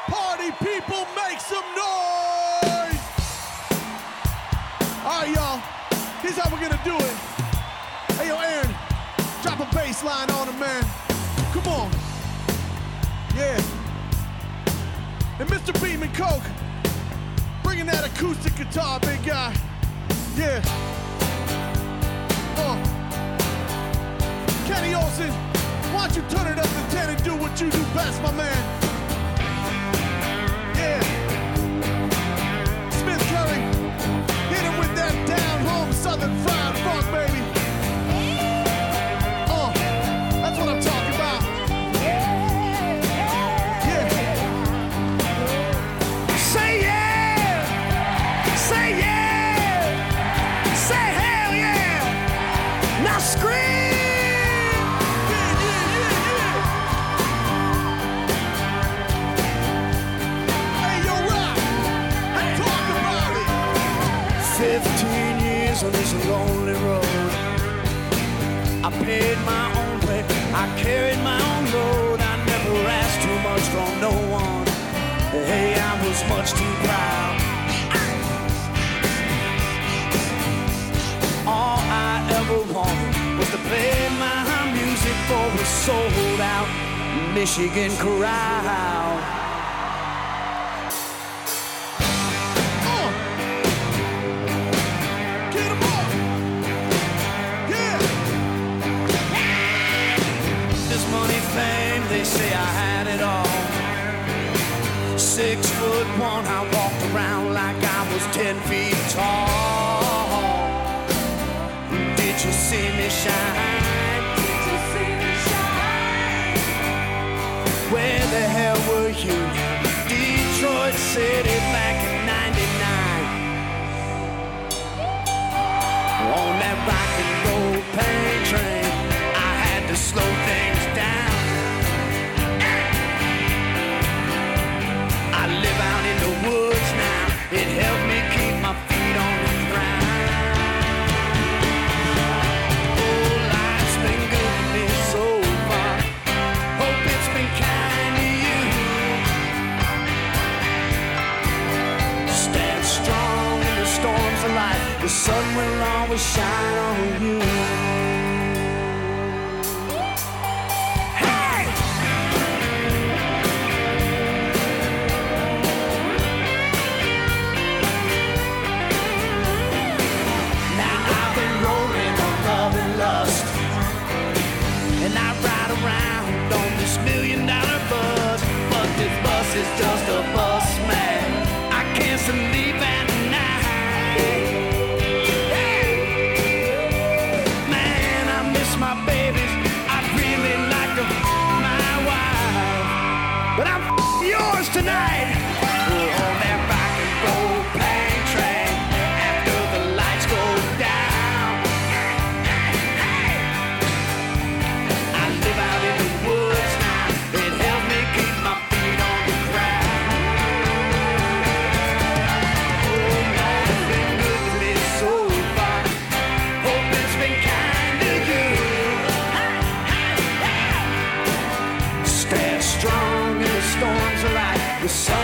Party people, make some noise! Alright, y'all. Here's how we're gonna do it. Hey, yo, Aaron, drop a bass line on him, man. Come on. Yeah. And Mr. Beatman Coke, bringing that acoustic guitar, big guy. Yeah. Kenny Olsen, why don't you turn it up to 10 and do what you do best, my man? Yeah. Smith Curry, hit him with that down-home southern fried funk, baby. That's what I'm talking about. Yeah. Say yeah! Say yeah! Say hell yeah! Now scream! On this lonely road, I paid my own way, I carried my own load. I never asked too much from no one. Hey, I was much too proud. All I ever wanted was to play my music for a sold out Michigan crowd. They say I had it all. 6'1", I walked around like I was 10 feet tall. Did you see me shine? Did you see me shine? Where the hell were you? Detroit City back in '99. On that rock and roll pain train, I had to slow things down. I live out in the woods now. It helped me keep my feet on the ground. Oh, life's been good to me so far. Hope it's been kind to you. Stand strong in the storms of life. The sun will always shine on you. And I ride around on this $1 million bus, but this bus is just a bus, man. I can't sleep at night. Man, I miss my babies. I'd really like to my wife, but I'm yours tonight. We're on that rock and roll plane train after the lights go down. The sun